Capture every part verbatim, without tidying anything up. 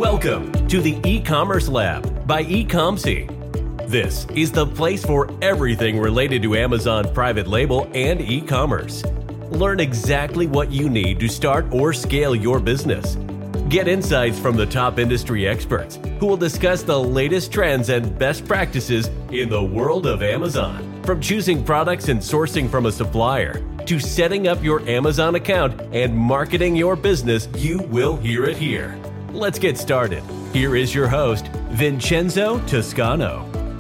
Welcome to the E-Commerce Lab by Ecomcy. This is the place for everything related to Amazon private label and e-commerce. Learn exactly what you need to start or scale your business. Get insights from the top industry experts who will discuss the latest trends and best practices in the world of Amazon. From choosing products and sourcing from a supplier to setting up your Amazon account and marketing your business, you will hear it here. Let's get started. Here is your host, Vincenzo Toscano.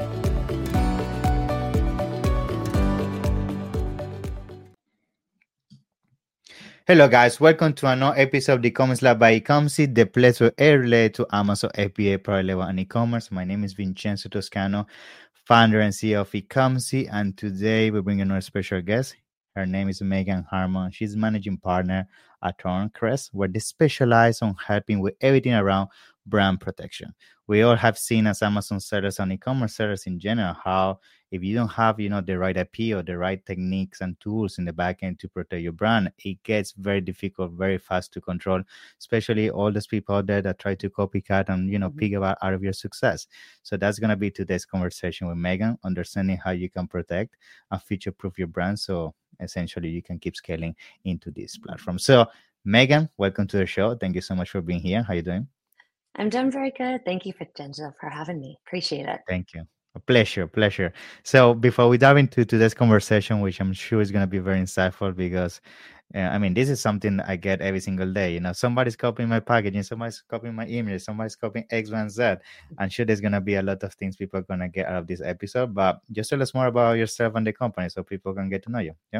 Hello guys, welcome to another episode of the E-Commerce Lab by Ecomcy, the place where everything related to Amazon F B A, private label, and e-commerce. My name is Vincenzo Toscano, founder and C E O of Ecomcy, and today we bring another special guest. Her name is Megan Harmon. She's managing partner at Thorncrest, where they specialize on helping with everything around brand protection. We all have seen as Amazon sellers and e-commerce sellers in general how if you don't have, you know, the right I P or the right techniques and tools in the back end to protect your brand, it gets very difficult, very fast to control, especially all those people out there that try to copycat and, you know, mm-hmm. pick out, out of your success. So that's going to be today's conversation with Megan, understanding how you can protect and future-proof your brand. So essentially you can keep scaling into this platform. So Megan, welcome to the show. Thank you so much for being here. How are you doing? I'm doing very good. Thank you, Vincenzo, for having me. Appreciate it. Thank you. A pleasure, pleasure. So before we dive into today's conversation, which I'm sure is going to be very insightful because, uh, I mean, this is something I get every single day. You know, somebody's copying my packaging, somebody's copying my image, somebody's copying X, Y, and Z. I'm sure there's going to be a lot of things people are going to get out of this episode, but just tell us more about yourself and the company so people can get to know you. Yeah.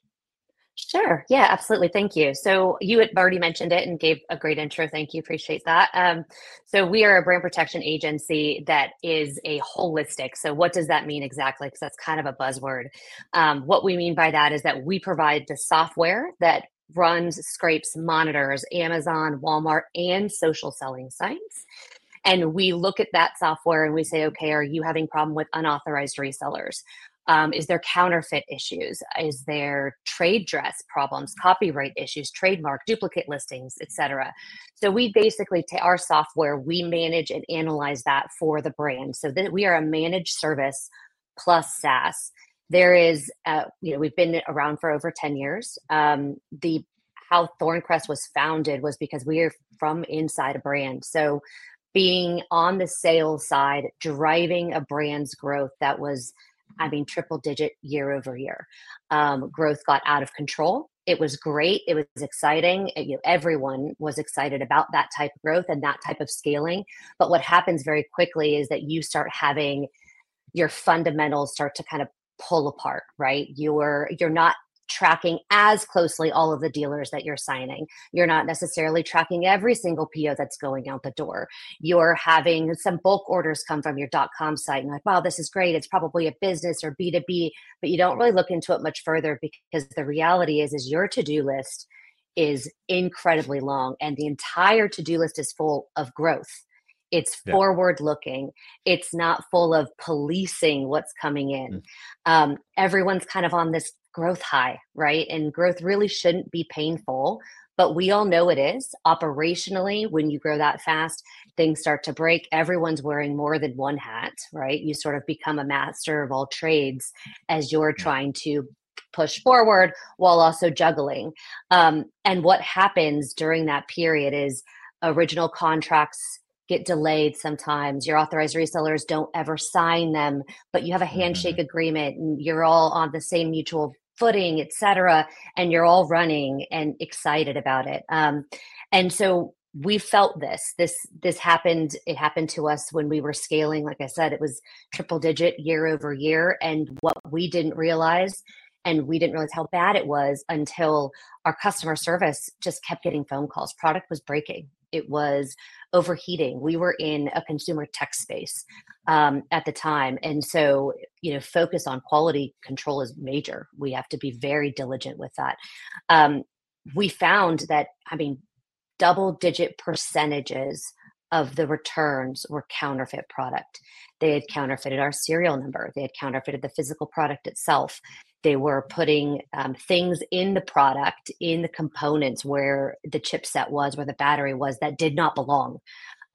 Sure. Yeah, absolutely. Thank you. So you had already mentioned it and gave a great intro. Thank you. Appreciate that. Um, so we are a brand protection agency that is a holistic. So what does that mean exactly? Because that's kind of a buzzword. Um, what we mean by that is that we provide the software that runs, scrapes, monitors Amazon, Walmart, and social selling sites. And we look at that software and we say, okay, are you having a problem with unauthorized resellers? Um, is there counterfeit issues? Is there trade dress problems, copyright issues, trademark, duplicate listings, et cetera? So we basically take our software, we manage and analyze that for the brand. So that we are a managed service plus SaaS. There is, uh, you know, we've been around for over ten years. Um, the how Thorncrest was founded was because we are from inside a brand. So being on the sales side, driving a brand's growth that was I mean, triple digit year over year. Um, growth got out of control. It was great. It was exciting. It, you know, everyone was excited about that type of growth and that type of scaling. But what happens very quickly is that you start having your fundamentals start to kind of pull apart, right? You're you're not tracking as closely all of the dealers that you're signing. You're not necessarily tracking every single P O that's going out the door. You're having some bulk orders come from your .com site and like, wow, this is great. It's probably a business or B two B, but you don't really look into it much further because the reality is, is your to-do list is incredibly long and the entire to-do list is full of growth. It's yeah. forward looking. It's not full of policing what's coming in. Mm. Um, everyone's kind of on this growth high, right? And growth really shouldn't be painful, but we all know it is. Operationally, when you grow that fast, things start to break. Everyone's wearing more than one hat, right? You sort of become a master of all trades as you're trying to push forward while also juggling. Um, and what happens during that period is original contracts get delayed sometimes. Your authorized resellers don't ever sign them, but you have a handshake mm-hmm. agreement and you're all on the same mutual footing, et cetera, and you're all running and excited about it. Um, and so we felt this, this, this happened, it happened to us when we were scaling. Like I said, it was triple digit year over year. And what we didn't realize, and we didn't realize how bad it was until our customer service just kept getting phone calls. Product was breaking. It was overheating. We were in a consumer tech space um, at the time. And so, you know, focus on quality control is major. We have to be very diligent with that. Um, we found that, I mean, double digit percentages of the returns were counterfeit product. They had counterfeited our serial number. They had counterfeited the physical product itself. They were putting um, things in the product, in the components where the chipset was, where the battery was, that did not belong.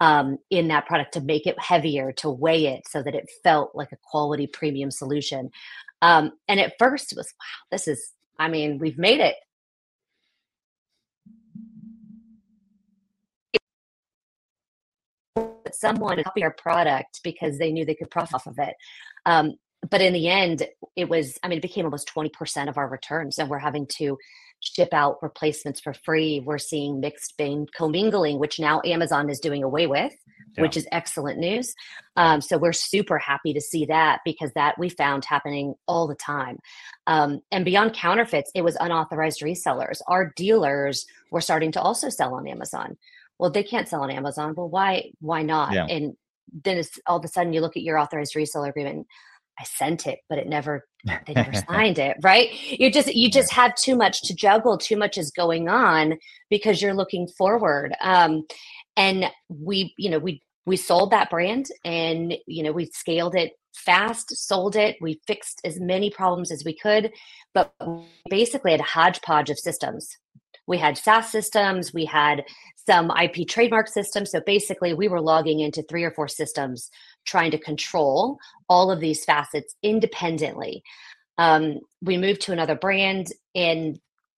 um, in that product to make it heavier, to weigh it so that it felt like a quality premium solution. Um, and at first it was, wow, this is, I mean, we've made it. Someone copy our product because they knew they could profit off of it. Um, but in the end, it was, I mean, it became almost twenty percent of our returns, and we're having to ship out replacements for free. We're seeing mixed bean commingling, which now Amazon is doing away with, yeah. which is excellent news. Um, so we're super happy to see that, because that we found happening all the time. Um, and beyond counterfeits, it was unauthorized resellers. Our dealers were starting to also sell on Amazon. Well, they can't sell on Amazon. Well, why, why not? Yeah. And then it's all of a sudden you look at your authorized reseller agreement. I sent it, but it never, they never signed it, right? You just, you just have too much to juggle. Too much is going on because you're looking forward. Um, and we, you know, we, we sold that brand, and, you know, we scaled it fast, sold it. We fixed as many problems as we could, but basically had a hodgepodge of systems. We had SaaS systems, we had some I P trademark systems. So basically we were logging into three or four systems, trying to control all of these facets independently. Um, we moved to another brand, and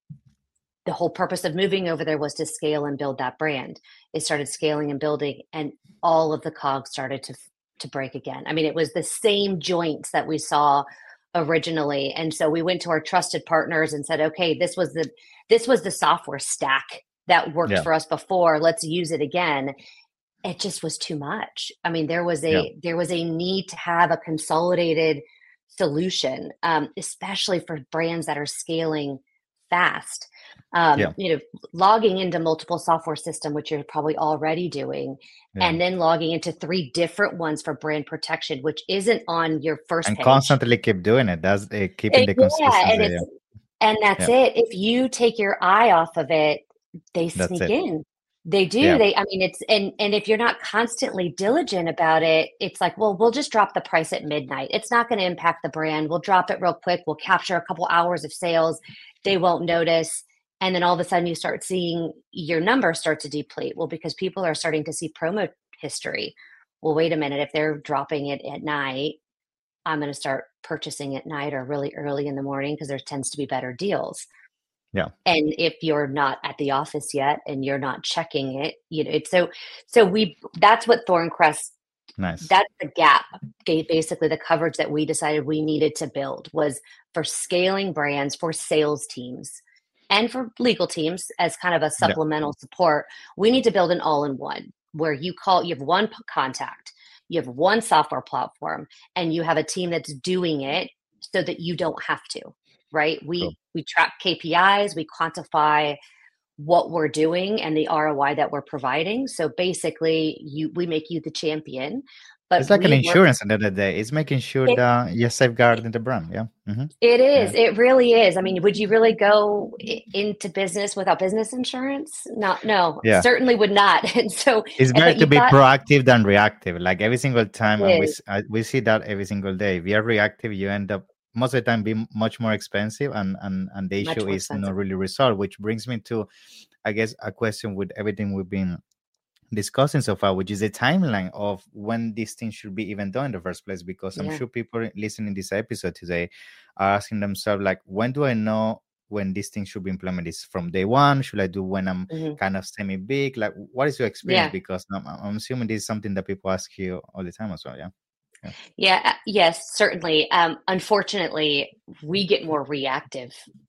the whole purpose of moving over there was to scale and build that brand. It started scaling and building, and all of the cogs started to, to break again. I mean, it was the same joints that we saw originally. And so we went to our trusted partners and said, okay, this was the, this was the software stack that worked yeah. for us before. Let's use it again. It just was too much. I mean, there was a, yeah. there was a need to have a consolidated solution, um, especially for brands that are scaling fast. Um, yeah. You know, logging into multiple software system, which you're probably already doing, yeah. and then logging into three different ones for brand protection, which isn't on your first and page. constantly keep doing it. That's uh, keeping it, the consistency. Yeah, and, it's, yeah. and that's yeah. it. If you take your eye off of it, they that's sneak it. in. They do. Yeah. They, I mean, it's, and, and if you're not constantly diligent about it, it's like, well, we'll just drop the price at midnight. It's not going to impact the brand. We'll drop it real quick. We'll capture a couple hours of sales. They won't notice. And then all of a sudden you start seeing your numbers start to deplete. Well, because people are starting to see promo history. Well, wait a minute. If they're dropping it at night, I'm going to start purchasing at night or really early in the morning, because there tends to be better deals. Yeah. And if you're not at the office yet and you're not checking it, you know, it's so, so we, that's what Thorncrest, nice. That's the gap. Basically the coverage that we decided we needed to build was for scaling brands, for sales teams, and for legal teams as kind of a supplemental yeah. support. We need to build an all-in-one where you call, you have one contact, you have one software platform, and you have a team that's doing it so that you don't have to, right? We, cool. we track K P Is, we quantify what we're doing and the R O I that we're providing. So basically you, we make you the champion. But it's like an insurance work, at the end of the day. It's making sure it, that you're safeguarding the brand. Yeah. Mm-hmm. It is. Yeah. It really is. I mean, would you really go into business without business insurance? No, no, yeah. certainly would not. And so it's better to be thought, proactive than reactive. Like every single time, and we, uh, we see that every single day. If you're reactive, you end up most of the time being much more expensive, and, and, and the issue is expensive. Not really resolved, which brings me to, I guess, a question with everything we've been discussing so far, which is a timeline of when these things should be even done in the first place, because I'm yeah. sure people listening to this episode today are asking themselves, like, when do I know when these things should be implemented? Is from day one? Should I do when I'm mm-hmm. kind of semi-big? Like, what is your experience? Yeah. Because I'm, I'm assuming this is something that people ask you all the time as well. Yeah. Yeah. yeah yes, certainly. Um, unfortunately, we get more reactive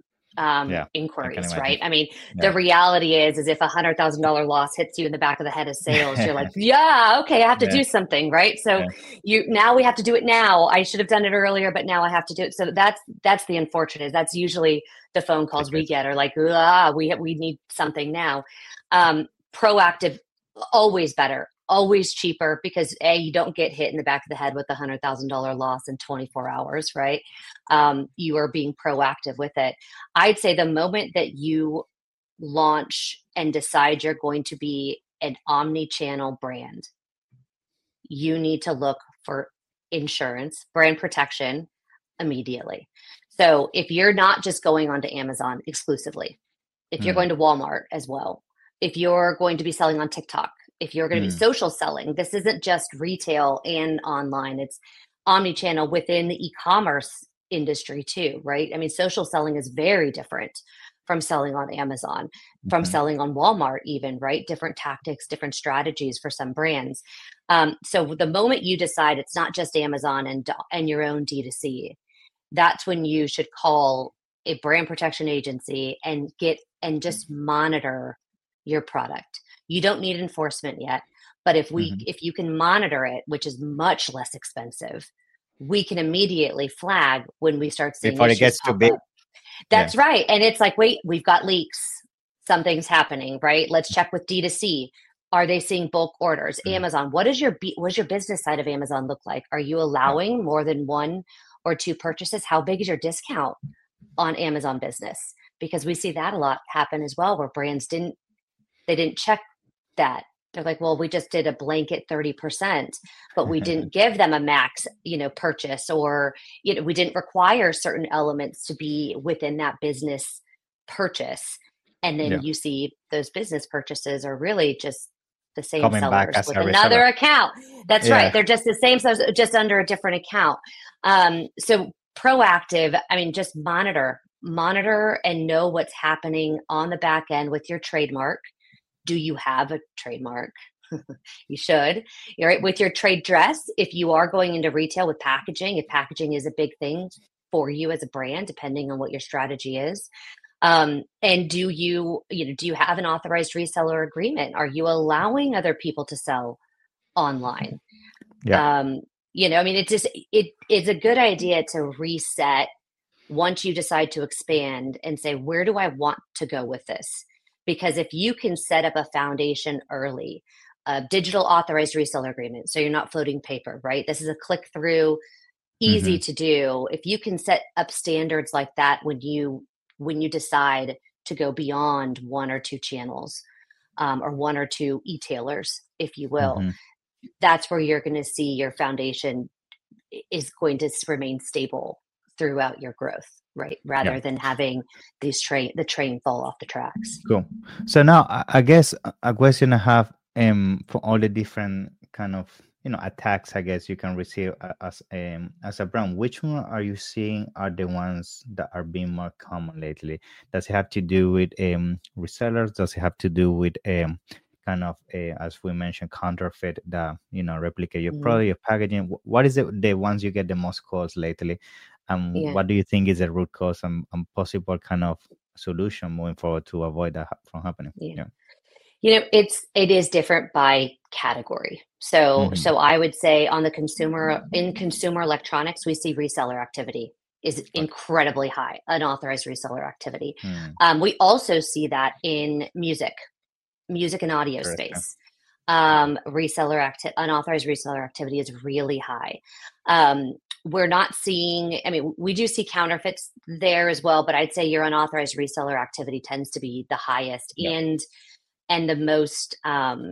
um yeah, inquiries, I right? I mean, yeah. the reality is, is if a hundred thousand dollar loss hits you in the back of the head of sales, you're like, yeah, okay, I have to yeah. do something, right? So yeah. you, now we have to do it now. I should have done it earlier, but now I have to do it. So that's, that's the unfortunate, that's usually the phone calls okay. we get are like, ah, we have, we need something now. Um, proactive, always better. Always cheaper, because A, you don't get hit in the back of the head with a hundred thousand dollar loss in twenty-four hours, right? Um, you are being proactive with it. I'd say the moment that you launch and decide you're going to be an omni-channel brand, you need to look for insurance, brand protection immediately. So if you're not just going onto Amazon exclusively, if you're mm. going to Walmart as well, if you're going to be selling on TikTok, if you're going to Mm. be social selling, this isn't just retail and online, it's omni-channel within the e-commerce industry too, right? I mean, social selling is very different from selling on Amazon, from Mhm. selling on Walmart even, right? Different tactics, different strategies for some brands. Um, so the moment you decide it's not just Amazon and, and your own D two C, that's when you should call a brand protection agency and get and just monitor your product. You don't need enforcement yet, but if we Mhm. if you can monitor it, which is much less expensive, we can immediately flag when we start seeing Before it issues gets too pop big. up. That's Yeah. right. And it's like, wait, we've got leaks. Something's happening, right? Let's check with D two C. Are they seeing bulk orders? Mhm. Amazon, what is your what does your business side of Amazon look like? Are you allowing more than one or two purchases? How big is your discount on Amazon Business? Because we see that a lot happen as well, where brands didn't they didn't check that. They're like, well, we just did a blanket thirty percent, but we didn't give them a max, you know, purchase, or, you know, we didn't require certain elements to be within that business purchase. And then Yeah. you see those business purchases are really just the same Coming back sellers as with a another reseller. account. That's Yeah. right. They're just the same sellers, just under a different account. Um, so proactive, I mean, just monitor, monitor and know what's happening on the back end with your trademark. Do you have a trademark? You should. You're right. With your trade dress, if you are going into retail with packaging, if packaging is a big thing for you as a brand, depending on what your strategy is. Um, and do you, you know, do you have an authorized reseller agreement? Are you allowing other people to sell online? Yeah. Um, you know, I mean, it just, it is a good idea to reset once you decide to expand and say, where do I want to go with this? Because if you can set up a foundation early, a digital authorized reseller agreement, so you're not floating paper, right? This is a click through, easy Mhm. to do. If you can set up standards like that when you when you decide to go beyond one or two channels, um, or one or two e-tailers, if you will, Mhm. that's where you're going to see your foundation is going to remain stable throughout your growth, right? Rather Yeah. than having these train the train fall off the tracks. Cool. So now I, I guess a- a question I have um for all the different kind of, you know, attacks I guess you can receive a- as um as a brand, which one are you seeing are the ones that are being more common lately? Does it have to do with um resellers? Does it have to do with um kind of uh, as we mentioned, counterfeit that, you know, replicate your Mhm. product, your packaging? Wh- What is it the ones you get the most calls lately? And Yeah. what do you think is the root cause and, and possible kind of solution moving forward to avoid that ha- from happening? Yeah. Yeah. You know, it's it is different by category. So Mhm. so I would say on the consumer in consumer electronics, we see reseller activity is incredibly high, unauthorized reseller activity. Mm. Um, we also see that in music, music and audio Interesting. space. Um, reseller acti- unauthorized reseller activity is really high. Um, we're not seeing, I mean, we do see counterfeits there as well, but I'd say your unauthorized reseller activity tends to be the highest Yeah. and and the most um,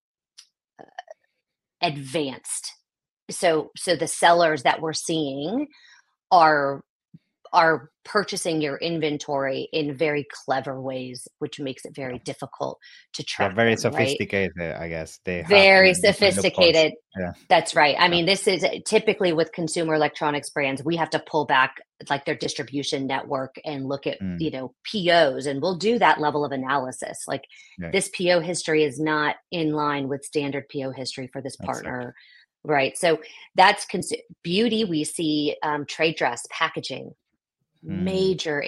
advanced. So so the sellers that we're seeing are are purchasing your inventory in very clever ways, which makes it very difficult to They're track very them, right? sophisticated, I guess. They have Very uh, different loopholes. sophisticated. Yeah. That's right. I Yeah. mean, this is typically with consumer electronics brands, we have to pull back like their distribution network and look at, Mm. you know, P Os, and we'll do that level of analysis. Like Yeah. this P O history is not in line with standard P O history for this Exactly. partner, right? So that's cons- beauty. We see um, trade dress, packaging, Mm. major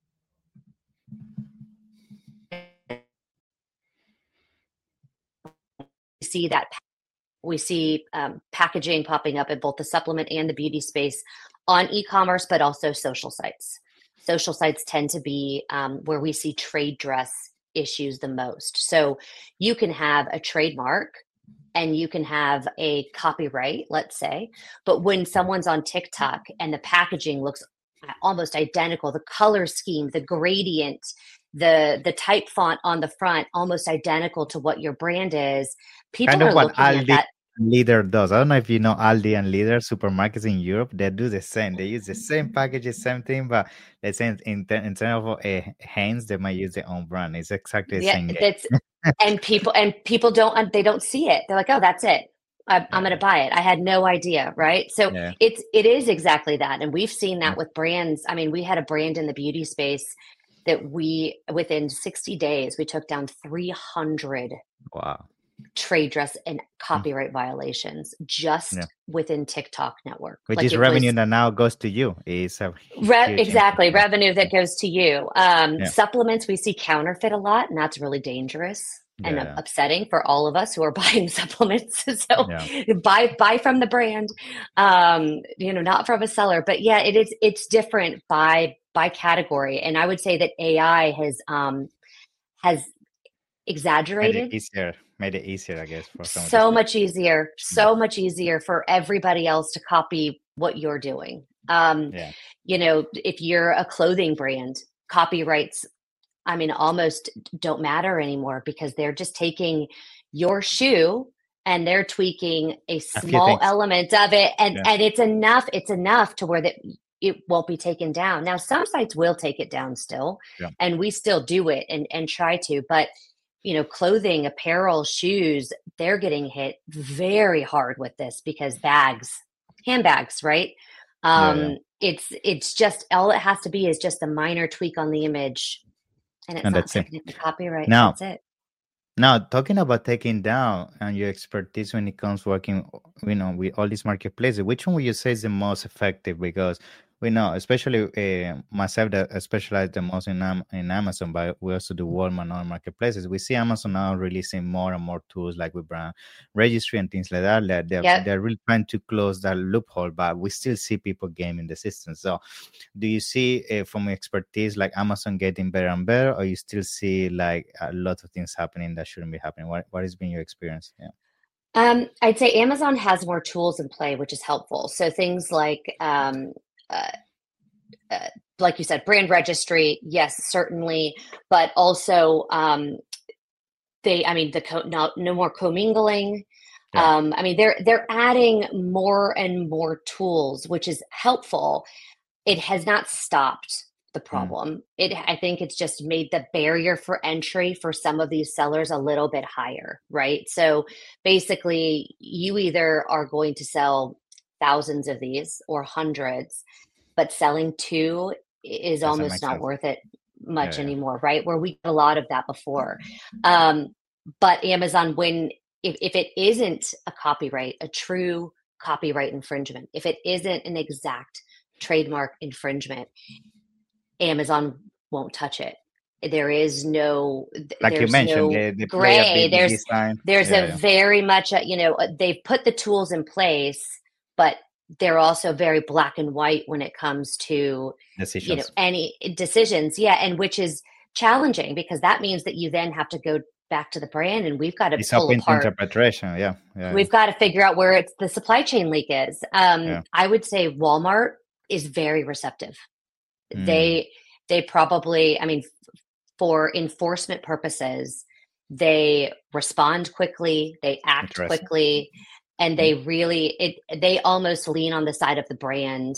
see that we see um, packaging popping up in both the supplement and the beauty space on e-commerce, but also social sites. Social sites tend to be um, where we see trade dress issues the most. So you can have a trademark and you can have a copyright, let's say, but when someone's on TikTok and the packaging looks almost identical, the color scheme, the gradient, the the type font on the front almost identical to what your brand is, people Kind of are what looking at Aldi that. and Leader does. I don't know if you know Aldi and Leader supermarkets in Europe. They do the same. They use the same packages, same thing, but they say in ter- in terms of uh, hands, they might use their own brand. It's exactly the Yeah, same game. that's and people and people don't they don't see it. They're like, oh, that's it. I'm, I'm going to buy it. I had no idea, right? So Yeah. it's it is exactly that, and we've seen that with brands. I mean, we had a brand in the beauty space that we within sixty days we took down three hundred Wow. trade dress and copyright violations just Yeah. within TikTok network, Which like is it revenue was- that now goes to you. Is a Re- huge exactly impact. revenue that goes to you. Um, Yeah. Supplements we see counterfeit a lot, and that's really dangerous and Yeah. upsetting for all of us who are buying supplements. So Yeah. buy buy from the brand, um, you know, not from a seller. But yeah, it is it's different by by category, and I would say that A I has um, has Made exaggerated. it easier. Made it easier, I guess, for some of So these much easier, so much easier for everybody else to copy what you're doing. Um, Yeah. You know, if you're a clothing brand, copyrights, I mean, almost don't matter anymore because they're just taking your shoe and they're tweaking a few small things. element of it, and Yeah. and it's enough. It's enough to where that it won't be taken down. Now, some sites will take it down still, Yeah. and we still do it and and try to, but you know, clothing, apparel, shoes, they're getting hit very hard with this because bags, handbags, right? Um, Yeah, yeah. It's it's just all it has to be is just a minor tweak on the image, and it's And not that's it. taking the copyright. Now- That's it. Now, talking about taking down and your expertise when it comes working, you know, with all these marketplaces, which one would you say is the most effective? Because we know, especially uh, myself, that I specialize the most in Am- in Amazon, but we also do Walmart and other marketplaces. We see Amazon now releasing more and more tools like with brand registry and things like that. That they're Yep. they're really trying to close that loophole, but we still see people gaming the system. So, do you see uh, from your expertise like Amazon getting better and better, or you still see like a lot of things happening that shouldn't be happening? What what has been your experience? Yeah. Um, I'd say Amazon has more tools in play, which is helpful. So things like, um, uh, uh, like you said, brand registry, yes, certainly, but also um, they, I mean, the co- no, no more commingling. Yeah. Um, I mean, they're they're adding more and more tools, which is helpful. It has not stopped the problem. It, I think it's just made the barrier for entry for some of these sellers a little bit higher, right? So basically, you either are going to sell thousands of these or hundreds, but selling two is Doesn't almost make not sense. worth it much Yeah, yeah. anymore, right? Where we did a lot of that before. Um, but Amazon, when if, if it isn't a copyright, a true copyright infringement, if it isn't an exact trademark infringement, Amazon won't touch it. There is no, Like you there's mentioned, no the, the gray. playability There's design. there's Yeah, a yeah. very much, a, you know, they've put the tools in place, but they're also very black and white when it comes to, decisions. you know, any decisions. Yeah. And which is challenging because that means that you then have to go back to the brand and we've got to It's pull open to apart. interpretation. Yeah, yeah. We've got to figure out where it's the supply chain leak is. Um, Yeah. I would say Walmart is very receptive. Mm. They they probably, I mean, f- for enforcement purposes, they respond quickly, they act Interesting. quickly, and they really it they almost lean on the side of the brand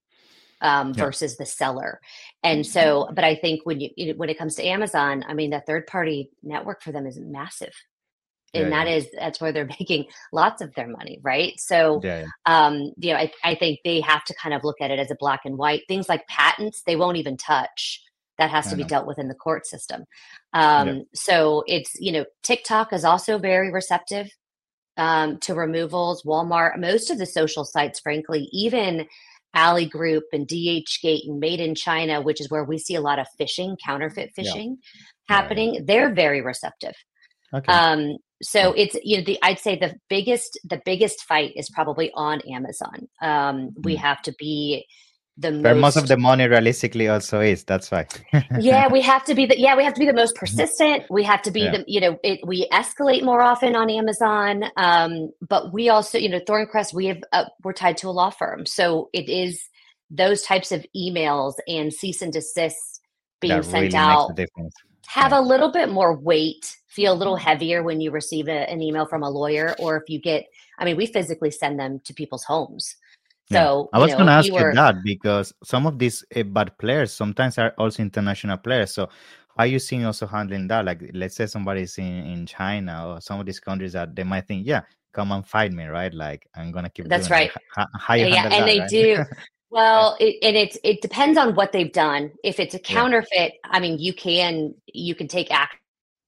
um, Yeah. versus the seller. And so, but I think when you you know, when it comes to Amazon, I mean, the third party network for them is massive. And Yeah, that is that's where they're making lots of their money, right? So Yeah, yeah. um, you know, I, I think they have to kind of look at it as a black and white. Things like patents, they won't even touch. That has I to be know. dealt with in the court system. Um, Yeah. So it's, you know, TikTok is also very receptive um, to removals. Walmart, most of the social sites, frankly, even Ally Group and D H Gate and Made in China, which is where we see a lot of phishing, counterfeit Yeah. phishing Yeah, yeah. happening. They're very receptive. Okay. Um, so it's, you know, the, I'd say the biggest, the biggest fight is probably on Amazon. Um, we Mm. have to be the Where most, most of the money realistically also is. That's why. yeah, we have to be the, yeah, we have to be the most persistent. We have to be Yeah. the, you know, it, we escalate more often on Amazon. Um, but we also, you know, Thorncrest, we have, uh, we're tied to a law firm. So it is those types of emails and cease and desist being That sent really out makes a difference. have Yeah. a little bit more weight, feel a little heavier when you receive a, an email from a lawyer, or if you get, I mean, we physically send them to people's homes. Yeah. So, I you was know, going to if ask you you were, that because some of these uh, bad players sometimes are also international players. So how are you seeing also handling that? Like, let's say somebody's in, in China or some of these countries that they might think, yeah, come and fight me, right? Like, I'm going to keep That's doing it. right. Like, how, how you Yeah, handle and that, they right? do. Well, it, and it's it depends on what they've done. If it's a Yeah. counterfeit, I mean, you can you can take action.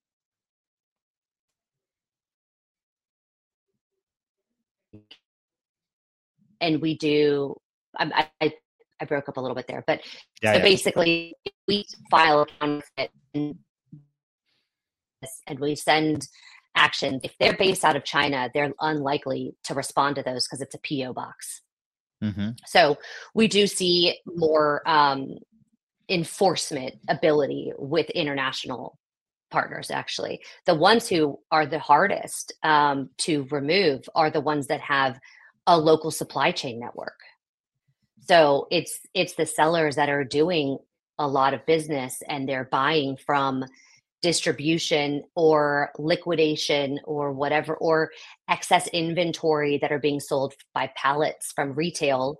And we do. I, I I broke up a little bit there, but Yeah, so yeah. basically, we file a counterfeit and, and we send actions. If they're based out of China, they're unlikely to respond to those because it's a P O box. Mm-hmm. So we do see more um, enforcement ability with international partners. Actually, the ones who are the hardest um, to remove are the ones that have a local supply chain network. So it's it's the sellers that are doing a lot of business and they're buying from distribution or liquidation or whatever, or excess inventory that are being sold by pallets from retail,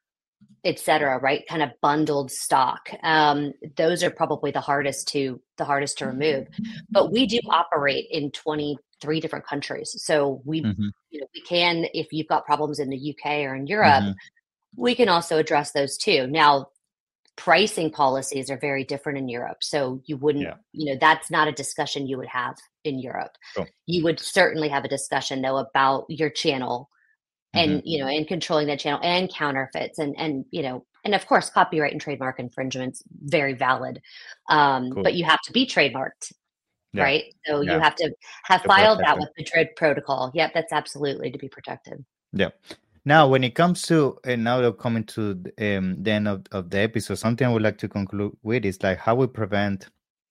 et cetera, right? Kind of bundled stock. Um, those are probably the hardest to the hardest to remove. But we do operate in twenty-three different countries. So we Mm-hmm. you know, we can, if you've got problems in the U K or in Europe, Mm-hmm. we can also address those too. Now, pricing policies are very different in Europe. So you wouldn't, Yeah. you know, that's not a discussion you would have in Europe. Cool. You would certainly have a discussion though about your channel and, Mm-hmm. you know, and controlling that channel and counterfeits and, and, you know, and of course, copyright and trademark infringements, very valid. Um, Cool. But you have to be trademarked, Yeah. right? So Yeah. you have to have To filed protect that it. with Madrid Protocol. Yep, that's absolutely to be protected. Yeah. Now, when it comes to, and now we're coming to the, um, the end of, of the episode, something I would like to conclude with is like how we prevent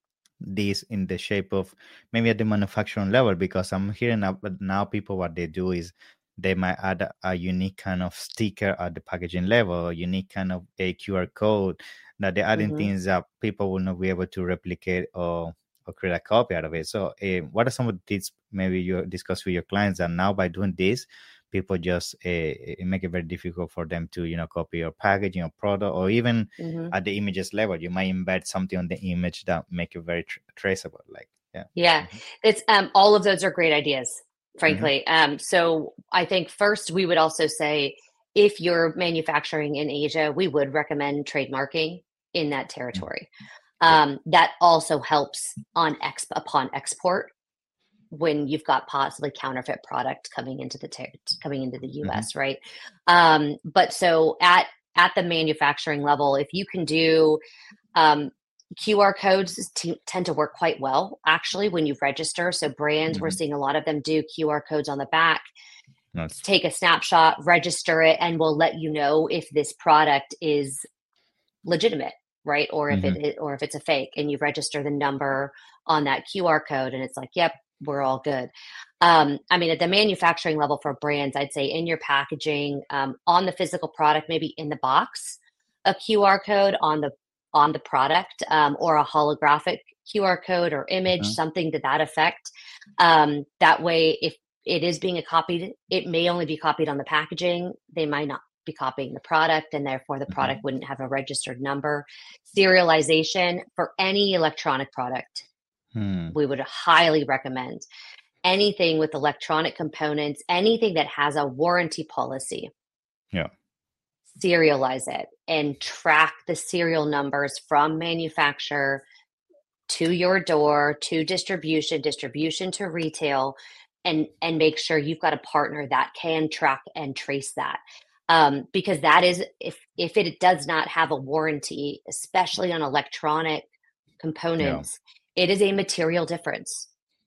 this in the shape of maybe at the manufacturing level, because I'm hearing now, now people, what they do is they might add a, a unique kind of sticker at the packaging level, a unique kind of a Q R code that they're adding Mhm. things that people will not be able to replicate or, or create a copy out of it. So uh, what are some of the tips maybe you discuss with your clients that now by doing this, people just uh, it make it very difficult for them to, you know, copy your packaging or product, or even Mhm. at the images level, you might embed something on the image that make it very tr- traceable. Like, yeah. Yeah, Mhm. it's um, all of those are great ideas, frankly. Um, so I think first we would also say if you're manufacturing in Asia, we would recommend trademarking in that territory. Um, that also helps on ex upon export when you've got possibly counterfeit product coming into the ter- coming into the U S, right? Um, but so at at the manufacturing level, if you can do um, Q R codes t- tend to work quite well, actually, when you register. So brands, we're Mhm. seeing a lot of them do Q R codes on the back. Nice. Take a snapshot, register it, and we'll let you know if this product is legitimate, right? Or if Mhm. it is, or if it's a fake, and you register the number on that Q R code, and it's like, yep, we're all good. Um, I mean, at the manufacturing level for brands, I'd say in your packaging, um, on the physical product, maybe in the box, a Q R code on the on the product, um, or a holographic Q R code or image, Mhm. something to that effect. Um, that way, if it is being copied, it may only be copied on the packaging. They might not be copying the product, and therefore the product Mhm. wouldn't have a registered number. Serialization for any electronic product, Hmm. we would highly recommend. Anything with electronic components, anything that has a warranty policy, Yeah. serialize it and track the serial numbers from manufacturer to your door, to distribution, distribution to retail, and and make sure you've got a partner that can track and trace that. Um, because that is, if if it does not have a warranty, especially on electronic components, it is a material difference.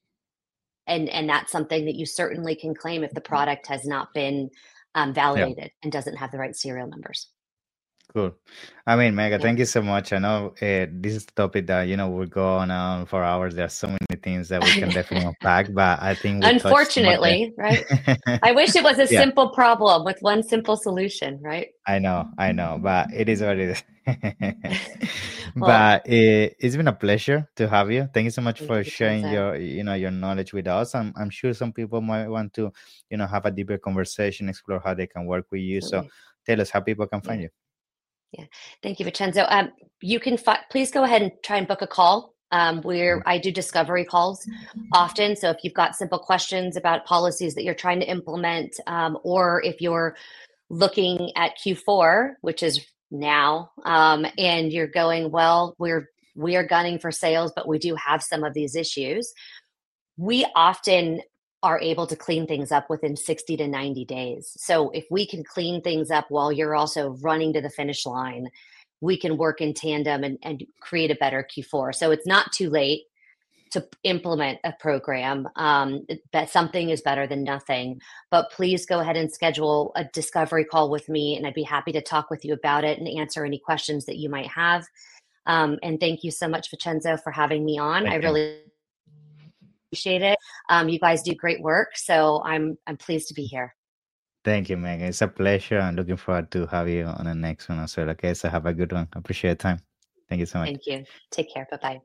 And and that's something that you certainly can claim if the product has not been um, validated and doesn't have the right serial numbers. Cool. I mean, Mega, Yeah. thank you so much. I know uh, this is a topic that, you know, will go on um, for hours. There are so many things that we can definitely unpack, but I think we touched some of Unfortunately, right? the... I wish it was a Yeah, simple problem with one simple solution, right? I know, I know, but it is what it is. Well, But uh, it's been a pleasure to have you. Thank you so much thank for you, sharing Vincenzo. your, you know, your knowledge with us. I'm, I'm sure some people might want to, you know, have a deeper conversation, explore how they can work with you. So Absolutely. tell us how people can find Yeah. you. Yeah. Thank you, Vincenzo. Um, you can fi- please go ahead and try and book a call Um, where I do discovery calls often. So if you've got simple questions about policies that you're trying to implement, um, or if you're looking at Q four, which is now, um, and you're going, well, we're we are gunning for sales, but we do have some of these issues. We often are able to clean things up within sixty to ninety days. So if we can clean things up while you're also running to the finish line, we can work in tandem and, and create a better Q four. So it's not too late to implement a program. Um, that something is better than nothing, but please go ahead and schedule a discovery call with me, and I'd be happy to talk with you about it and answer any questions that you might have. Um, and thank you so much, Vincenzo, for having me on. Thank I really you. appreciate it. Um, you guys do great work, so I'm I'm pleased to be here. Thank you, Megan. It's a pleasure. I'm looking forward to have you on the next one as well. Okay, so have a good one. I appreciate your time. Thank you so much. Thank you. Take care. Bye-bye.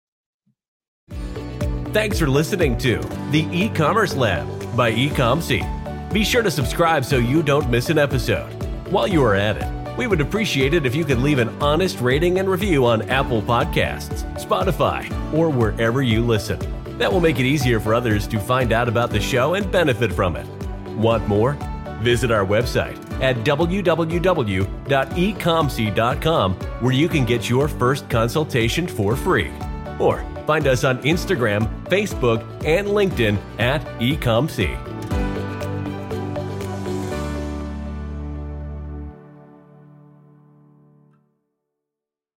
Thanks for listening to the E-Commerce Lab by Ecomcy. Be sure to subscribe so you don't miss an episode. While you are at it, we would appreciate it if you could leave an honest rating and review on Apple Podcasts, Spotify, or wherever you listen. That will make it easier for others to find out about the show and benefit from it. Want more? Visit our website at w w w dot ecomcy dot com, where you can get your first consultation for free. Or find us on Instagram, Facebook, and LinkedIn at Ecomcy.